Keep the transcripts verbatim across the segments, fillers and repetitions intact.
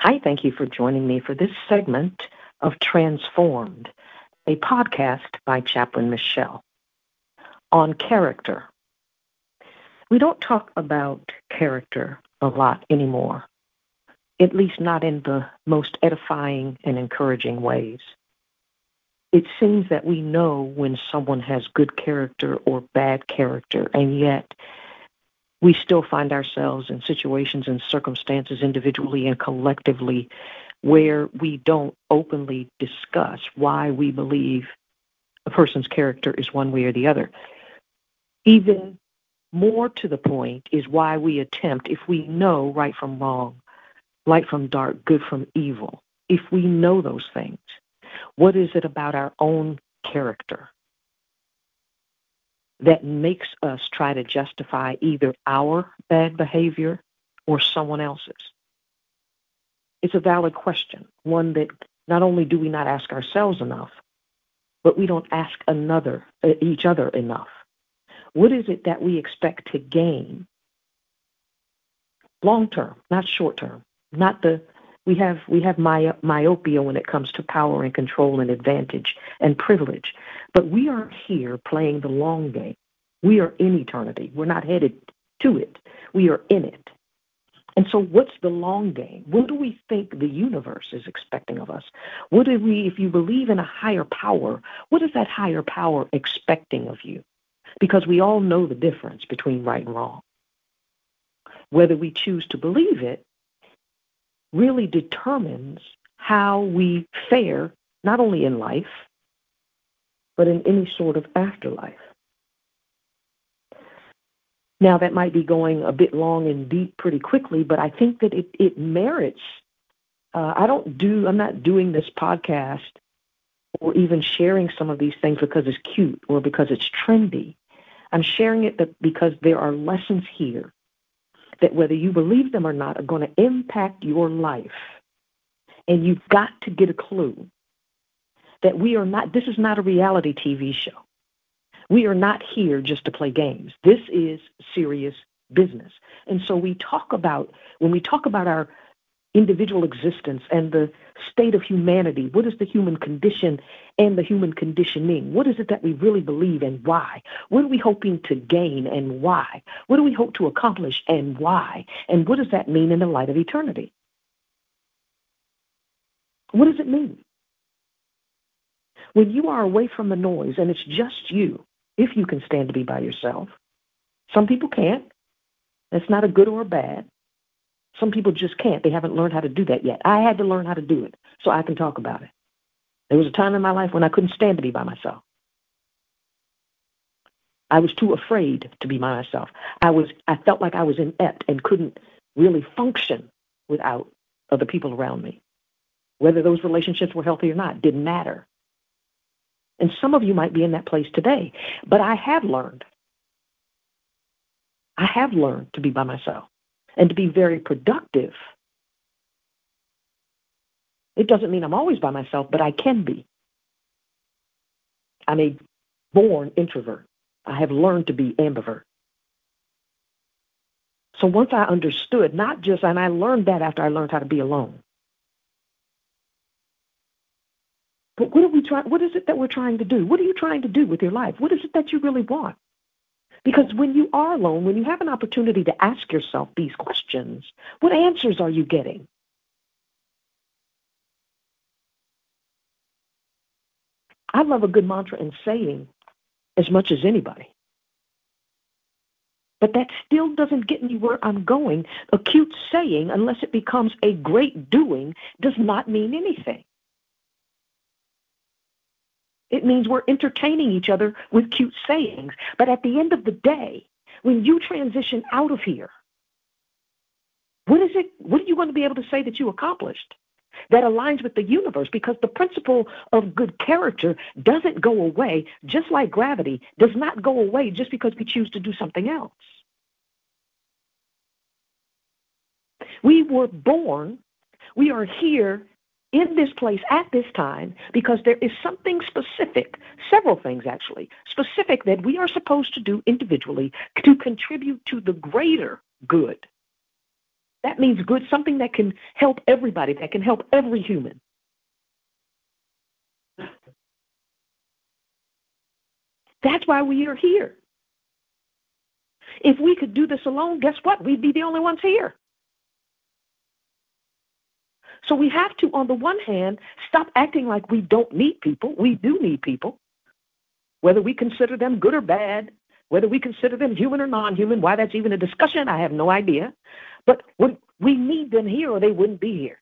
Hi, thank you for joining me for this segment of Transformed, a podcast by Chaplain Michelle on character. We don't talk about character a lot anymore, at least not in the most edifying and encouraging ways. It seems that we know when someone has good character or bad character, and yet we still find ourselves in situations and circumstances individually and collectively where we don't openly discuss why we believe a person's character is one way or the other. Even more to the point is why we attempt, if we know right from wrong, light from dark, good from evil, if we know those things, what is it about our own character that makes us try to justify either our bad behavior or someone else's? It's a valid question, one that not only do we not ask ourselves enough, but we don't ask another, uh, each other enough. What is it that we expect to gain long term, not short term? Not the we have we have my, myopia when it comes to power and control and advantage and privilege, but we are here playing the long game. We are in eternity. We're not headed to it. We are in it. And so what's the long game? What do we think the universe is expecting of us? What do we, if you believe in a higher power, what is that higher power expecting of you? Because we all know the difference between right and wrong. Whether we choose to believe it really determines how we fare, not only in life, but in any sort of afterlife. Now, that might be going a bit long and deep pretty quickly, but I think that it, it merits, uh, I don't do, I'm not doing this podcast or even sharing some of these things because it's cute or because it's trendy. I'm sharing it that because there are lessons here that whether you believe them or not are going to impact your life. And you've got to get a clue that we are not, this is not a reality T V show. We are not here just to play games. This is serious business. And so we talk about, when we talk about our individual existence and the state of humanity, what is the human condition and the human conditioning? What is it that we really believe and why? What are we hoping to gain and why? What do we hope to accomplish and why? And what does that mean in the light of eternity? What does it mean? When you are away from the noise and it's just you, if you can stand to be by yourself. Some people can't. That's not a good or a bad. Some people just can't. They haven't learned how to do that yet. I had to learn how to do it so I can talk about it. There was a time in my life when I couldn't stand to be by myself. I was too afraid to be by myself. I was. I felt like I was inept and couldn't really function without other people around me. Whether those relationships were healthy or not didn't matter. And some of you might be in that place today. But I have learned. I have learned to be by myself and to be very productive. It doesn't mean I'm always by myself, but I can be. I'm a born introvert. I have learned to be ambivert. So once I understood, not just, and I learned that after I learned how to be alone. But what are we trying? What is it that we're trying to do? What are you trying to do with your life? What is it that you really want? Because when you are alone, when you have an opportunity to ask yourself these questions, what answers are you getting? I love a good mantra and saying as much as anybody. But that still doesn't get me where I'm going. A cute saying, unless it becomes a great doing, does not mean anything. It means we're entertaining each other with cute sayings. But at the end of the day, when you transition out of here, what is it? What are you going to be able to say that you accomplished that aligns with the universe? Because the principle of good character doesn't go away, just like gravity does not go away just because we choose to do something else. We were born, we are here in this place at this time because there is something specific, several things actually, specific that we are supposed to do individually to contribute to the greater good. That means good, something that can help everybody, that can help every human. That's why we are here. If we could do this alone, guess what? We'd be the only ones here. So we have to, on the one hand, stop acting like we don't need people. We do need people. Whether we consider them good or bad, whether we consider them human or non-human, why that's even a discussion, I have no idea. But we need them here or they wouldn't be here.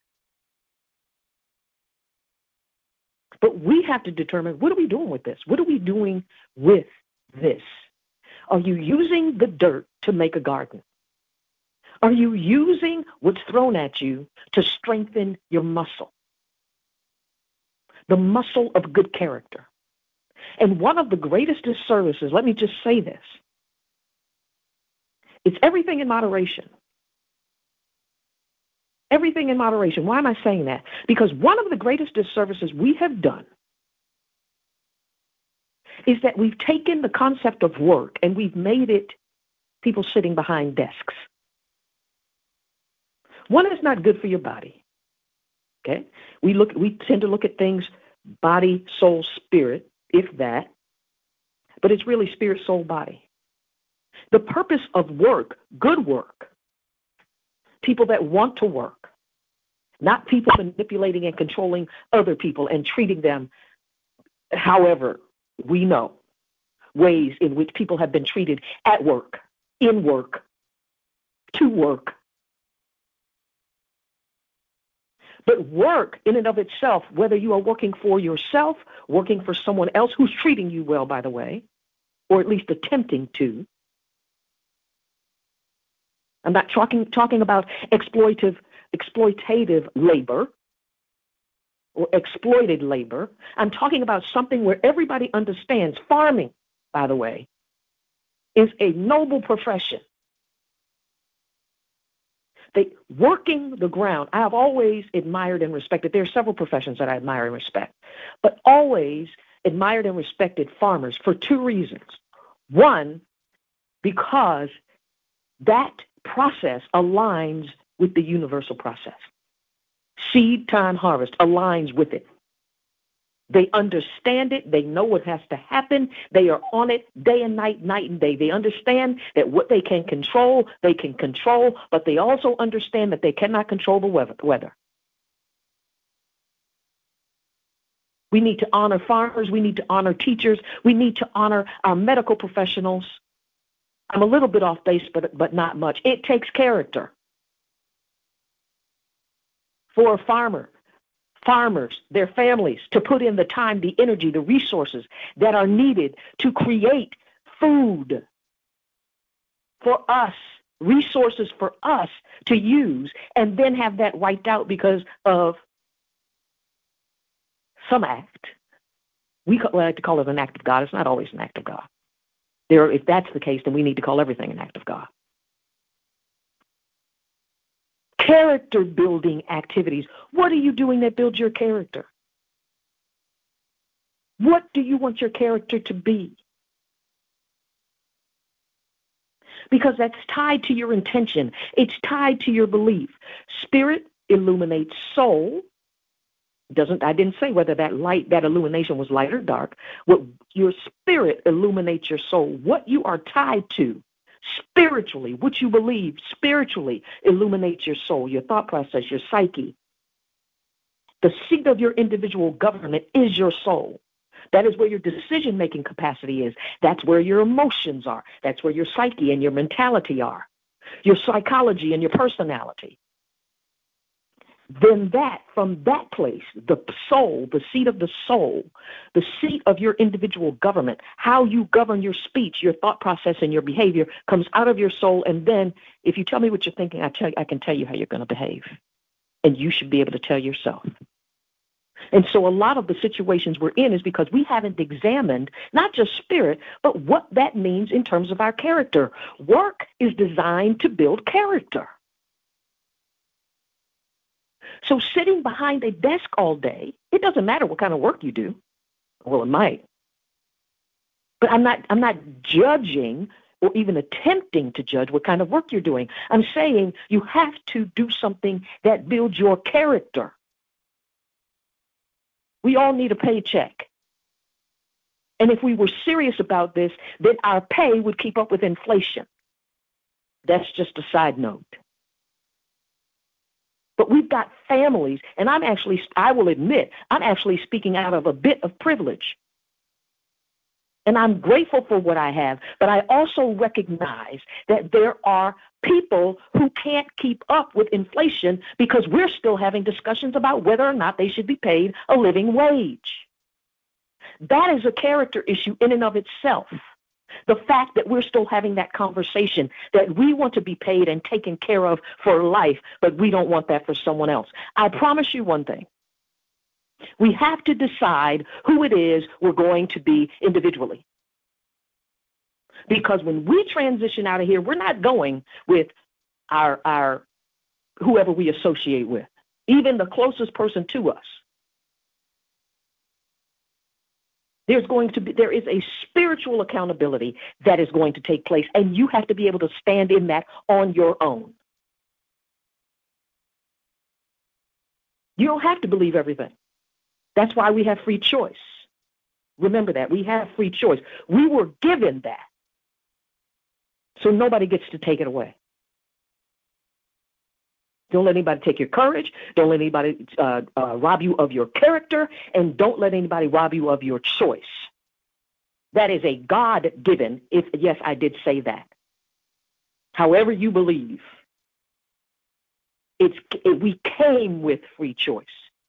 But we have to determine, what are we doing with this? What are we doing with this? Are you using the dirt to make a garden? Are you using what's thrown at you to strengthen your muscle? The muscle of good character. And one of the greatest disservices, let me just say this, it's everything in moderation. Everything in moderation. Why am I saying that? Because one of the greatest disservices we have done is that we've taken the concept of work and we've made it people sitting behind desks. One is not good for your body. Okay? We look we tend to look at things body, soul, spirit, if that, but it's really spirit, soul, body. The purpose of work, good work, people that want to work, not people manipulating and controlling other people and treating them however we know, ways in which people have been treated at work, in work, to work. But work in and of itself, whether you are working for yourself, working for someone else who's treating you well, by the way, or at least attempting to. I'm not talking talking about exploitative exploitative labor or exploited labor. I'm talking about something where everybody understands. Farming, by the way, is a noble profession. They working the ground. I have always admired and respected. There are several professions that I admire and respect, but always admired and respected farmers for two reasons. One, because that process aligns with the universal process. Seed time harvest aligns with it. They understand it. They know what has to happen. They are on it day and night, night and day. They understand that what they can control, they can control, but they also understand that they cannot control the weather. We need to honor farmers. We need to honor teachers. We need to honor our medical professionals. I'm a little bit off base, but, but not much. It takes character for a farmer. Farmers, their families, to put in the time, the energy, the resources that are needed to create food for us, resources for us to use, and then have that wiped out because of some act. We like to call it an act of God. It's not always an act of God. There, if that's the case, then we need to call everything an act of God. Character building activities. What are you doing that builds your character? What do you want your character to be? Because that's tied to your intention. It's tied to your belief. Spirit illuminates soul. Doesn't I didn't say whether that light, that illumination was light or dark. What your spirit illuminates your soul. What you are tied to spiritually, what you believe spiritually illuminates your soul, your thought process, your psyche. The seat of your individual government is your soul. That is where your decision-making capacity is. That's where your emotions are. That's where your psyche and your mentality are, your psychology and your personality. Then that, from that place, the soul, the seat of the soul, the seat of your individual government, how you govern your speech, your thought process, and your behavior comes out of your soul. And then if you tell me what you're thinking, I tell you, I can tell you how you're going to behave. And you should be able to tell yourself. And so a lot of the situations we're in is because we haven't examined not just spirit, but what that means in terms of our character. Work is designed to build character. So sitting behind a desk all day, it doesn't matter what kind of work you do. Well, it might. But I'm not I'm not judging or even attempting to judge what kind of work you're doing. I'm saying you have to do something that builds your character. We all need a paycheck. And if we were serious about this, then our pay would keep up with inflation. That's just a side note. But we've got families, and I'm actually, I will admit, I'm actually speaking out of a bit of privilege. And I'm grateful for what I have, but I also recognize that there are people who can't keep up with inflation because we're still having discussions about whether or not they should be paid a living wage. That is a character issue in and of itself. The fact that we're still having that conversation, that we want to be paid and taken care of for life, but we don't want that for someone else. I promise you one thing. We have to decide who it is we're going to be individually. Because when we transition out of here, we're not going with our, our whoever we associate with, even the closest person to us. There's going to be, there is a spiritual accountability that is going to take place, and you have to be able to stand in that on your own. You don't have to believe everything. That's why we have free choice. Remember that. We have free choice. We were given that. So nobody gets to take it away. Don't let anybody take your courage. Don't let anybody uh, uh, rob you of your character. And don't let anybody rob you of your choice. That is a God-given, if yes, I did say that. However you believe, it's it, we came with free choice.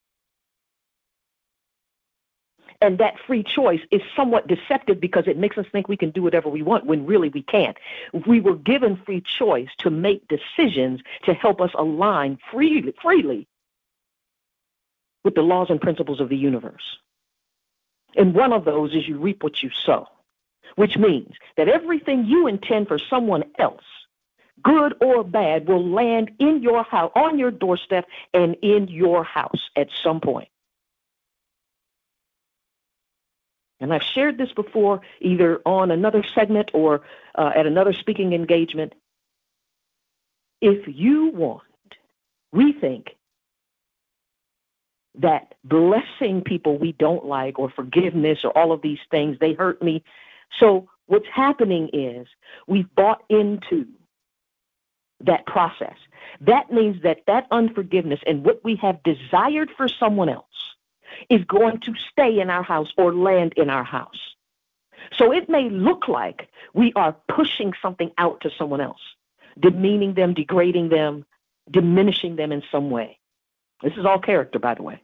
And that free choice is somewhat deceptive because it makes us think we can do whatever we want when really we can't. We were given free choice to make decisions to help us align freely, freely with the laws and principles of the universe. And one of those is you reap what you sow, which means that everything you intend for someone else, good or bad, will land in your house, on your doorstep, and in your house at some point. And I've shared this before, either on another segment or uh, at another speaking engagement. If you want, we think that blessing people we don't like or forgiveness or all of these things, they hurt me. So what's happening is we've bought into that process. That means that that unforgiveness and what we have desired for someone else is going to stay in our house or land in our house. So it may look like we are pushing something out to someone else, demeaning them, degrading them, diminishing them in some way. This is all character, by the way.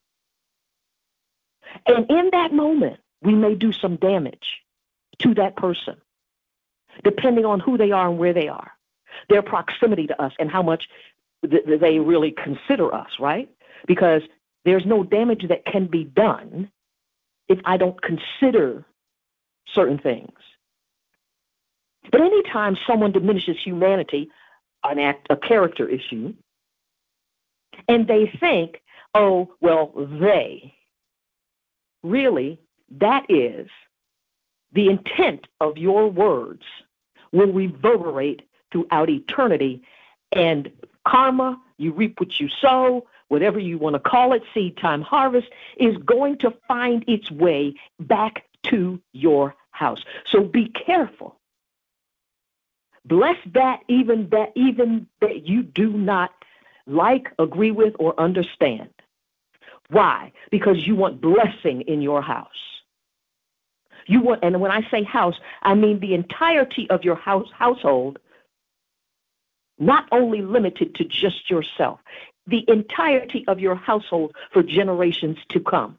And in that moment, we may do some damage to that person, depending on who they are and where they are, their proximity to us and how much th- they really consider us, right? Because there's no damage that can be done if I don't consider certain things. But anytime someone diminishes humanity, an act, a character issue, and they think, oh, well, they, really, that is the intent of your words will reverberate throughout eternity, and karma, you reap what you sow, whatever you want to call it, seed time harvest, is going to find its way back to your house. So be careful. Bless that even that even that you do not like, agree with, or understand. Why? Because you want blessing in your house. You want, and when I say house, I mean the entirety of your house household, not only limited to just yourself, the entirety of your household for generations to come.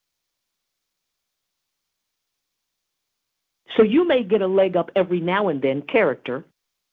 So you may get a leg up every now and then, character,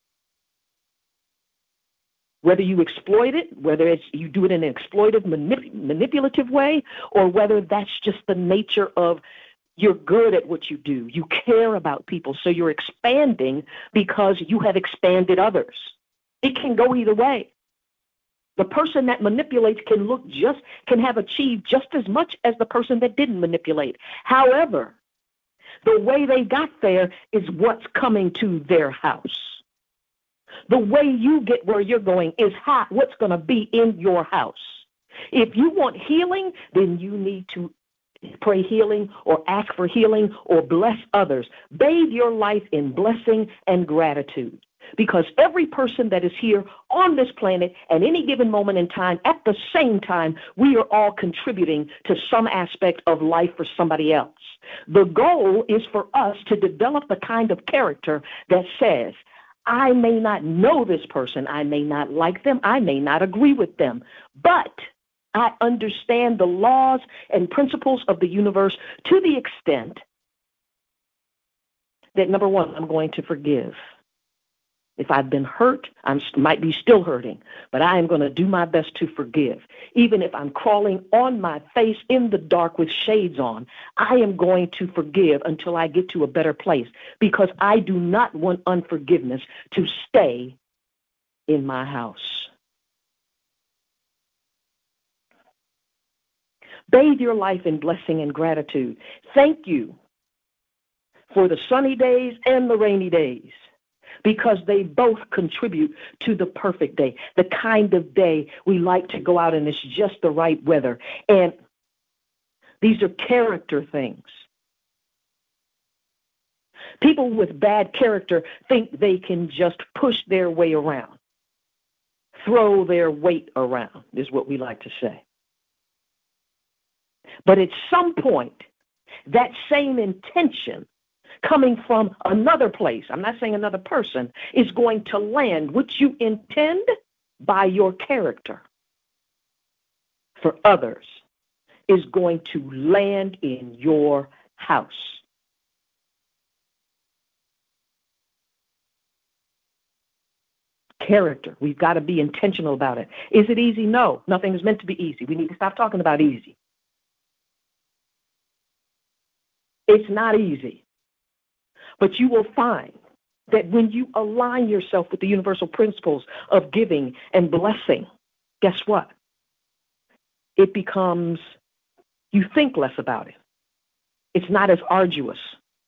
whether you exploit it, whether it's you do it in an exploitive, manip- manipulative way, or whether that's just the nature of you're good at what you do. You care about people, so you're expanding because you have expanded others. It can go either way. The person that manipulates can look just, can have achieved just as much as the person that didn't manipulate. However, The way they got there is what's coming to their house. The way you get where you're going is how, what's going to be in your house. If you want healing, then you need to pray healing or ask for healing or bless others. Bathe your life in blessing and gratitude. Because every person that is here on this planet at any given moment in time, at the same time, we are all contributing to some aspect of life for somebody else. The goal is for us to develop the kind of character that says, I may not know this person, I may not like them, I may not agree with them, but I understand the laws and principles of the universe to the extent that, number one, I'm going to forgive. If I've been hurt, I might be still hurting, but I am going to do my best to forgive. Even if I'm crawling on my face in the dark with shades on, I am going to forgive until I get to a better place, because I do not want unforgiveness to stay in my house. Bathe your life in blessing and gratitude. Thank you for the sunny days and the rainy days, because they both contribute to the perfect day, the kind of day we like to go out and it's just the right weather. And these are character things. People with bad character think they can just push their way around, throw their weight around, is what we like to say. But at some point, that same intention coming from another place, I'm not saying another person, is going to land what you intend by your character for others is going to land in your house. Character. We've got to be intentional about it. Is it easy? No. Nothing is meant to be easy. We need to stop talking about easy. It's not easy. But you will find that when you align yourself with the universal principles of giving and blessing, guess what? It becomes, you think less about it. It's not as arduous.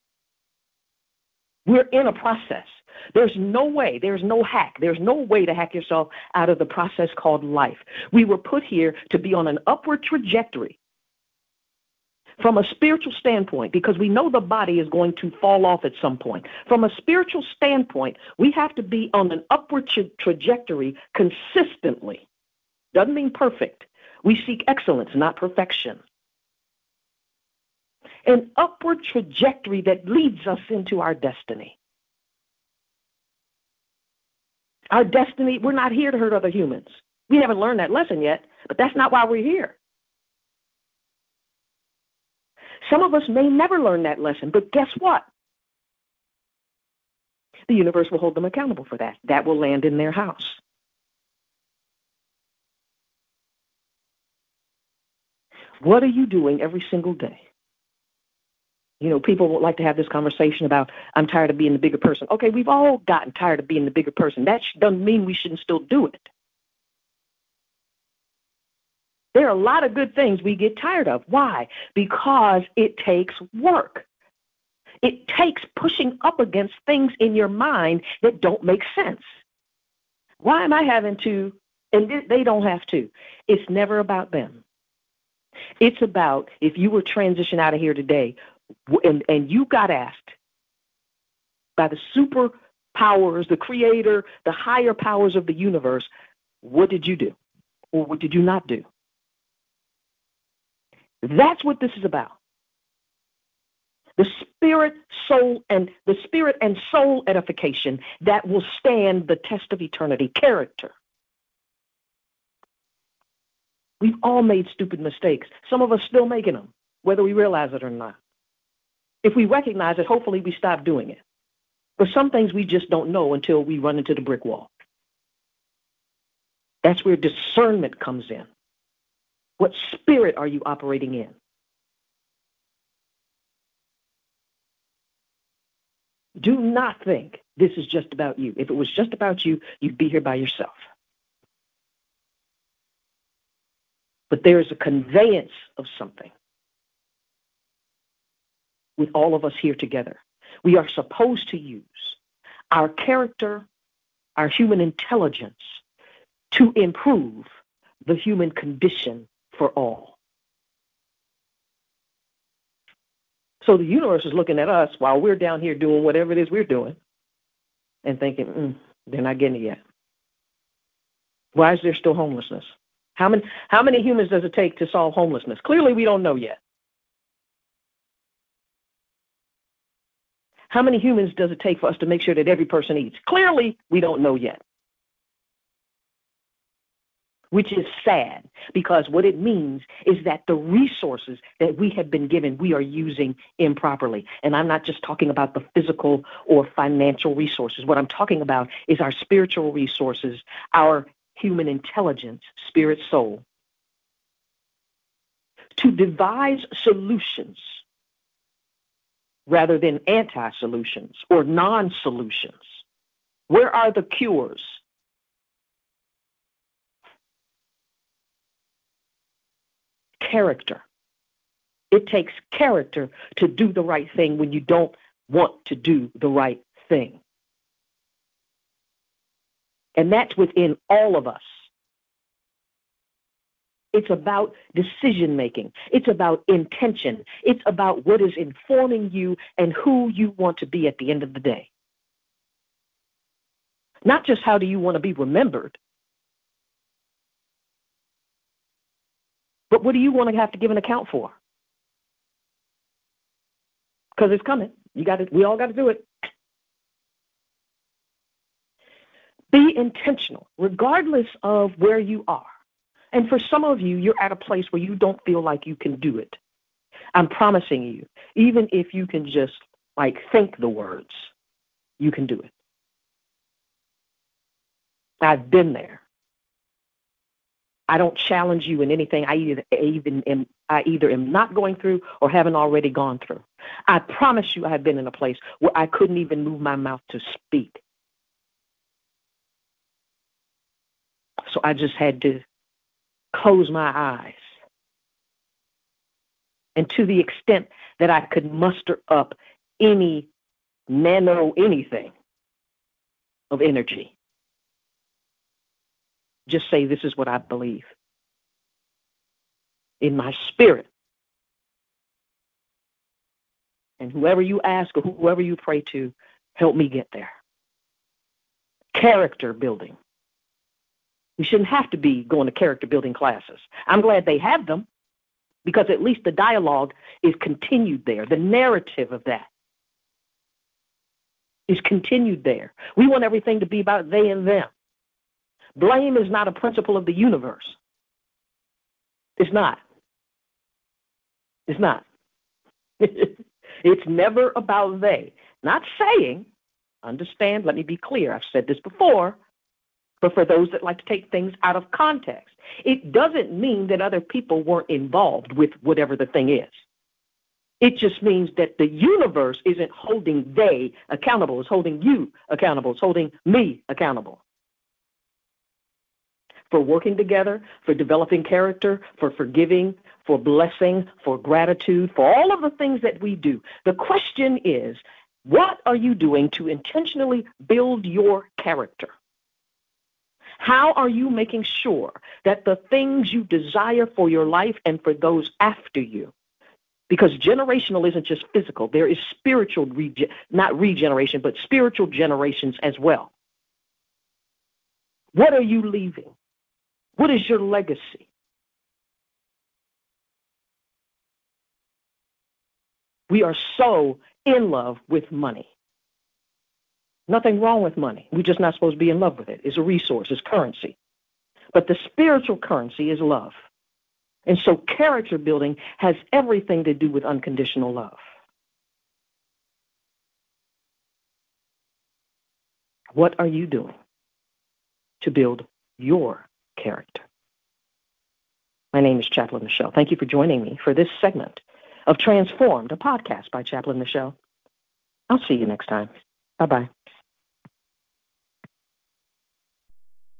We're in a process. There's no way, there's no hack, there's no way to hack yourself out of the process called life. We were put here to be on an upward trajectory from a spiritual standpoint, because we know the body is going to fall off at some point. From a spiritual standpoint, we have to be on an upward tra- trajectory consistently. Doesn't mean perfect. We seek excellence, not perfection. An upward trajectory that leads us into our destiny. Our destiny, we're not here to hurt other humans. We haven't learned that lesson yet, but that's not why we're here. Some of us may never learn that lesson, but guess what? The universe will hold them accountable for that. That will land in their house. What are you doing every single day? You know, people would like to have this conversation about, I'm tired of being the bigger person. Okay, we've all gotten tired of being the bigger person. That doesn't mean we shouldn't still do it. There are a lot of good things we get tired of. Why? Because it takes work. It takes pushing up against things in your mind that don't make sense. Why am I having to, and they don't have to. It's never about them. It's about, if you were transitioned out of here today, and, and you got asked by the superpowers, the creator, the higher powers of the universe, what did you do? Or what did you not do? That's what this is about. The spirit, soul, and the spirit and soul edification that will stand the test of eternity. Character. We've all made stupid mistakes. Some of us still making them, whether we realize it or not. If we recognize it, hopefully we stop doing it. But some things we just don't know until we run into the brick wall. That's where discernment comes in. What spirit are you operating in? Do not think this is just about you. If it was just about you, you'd be here by yourself. But there is a conveyance of something. with all of us here together. We are supposed to use our character, our human intelligence to improve the human condition for all. So the universe is looking at us while we're down here doing whatever it is we're doing and thinking, mm, they're not getting it yet. Why is there still homelessness? How many, how many humans does it take to solve homelessness? Clearly, we don't know yet. How many humans does it take for us to make sure that every person eats? Clearly, we don't know yet. Which is sad, because what it means is that the resources that we have been given, we are using improperly. And I'm not just talking about the physical or financial resources. What I'm talking about is our spiritual resources, our human intelligence, spirit, soul, to devise solutions rather than anti-solutions or non-solutions. Where are the cures? Character. It takes character to do the right thing when you don't want to do the right thing. And that's within all of us. It's about decision making. It's about intention. It's about what is informing you and who you want to be at the end of the day. Not just how do you want to be remembered, but what do you want to have to give an account for? Because it's coming. You got to. We all got to do it. Be intentional, regardless of where you are. And for some of you, you're at a place where you don't feel like you can do it. I'm promising you, even if you can just like think the words, you can do it. I've been there. I don't challenge you in anything I either even am, I either am not going through or haven't already gone through. I promise you, I have been in a place where I couldn't even move my mouth to speak. So I just had to close my eyes. And to the extent that I could muster up any nano anything of energy, just say, this is what I believe. In my spirit. And whoever you ask or whoever you pray to, help me get there. Character building. We shouldn't have to be going to character building classes. I'm glad they have them, because at least the dialogue is continued there. The narrative of that is continued there. We want everything to be about they and them. Blame is not a principle of the universe. It's not. It's not. It's never about they. Not saying, understand, let me be clear, I've said this before, but for those that like to take things out of context, it doesn't mean that other people weren't involved with whatever the thing is. It just means that the universe isn't holding they accountable. It's holding you accountable. It's holding me accountable. For working together, for developing character, for forgiving, for blessing, for gratitude, for all of the things that we do. The question is, what are you doing to intentionally build your character? How are you making sure that the things you desire for your life and for those after you, because generational isn't just physical, there is spiritual, rege- not regeneration, but spiritual generations as well. What are you leaving? What is your legacy? We are so in love with money. Nothing wrong with money. We're just not supposed to be in love with it. It's a resource. It's currency. But the spiritual currency is love. And so character building has everything to do with unconditional love. What are you doing to build your character? My name is Chaplain Michelle. Thank you for joining me for this segment of Transformed, a podcast by Chaplain Michelle. I'll see you next time. Bye-bye.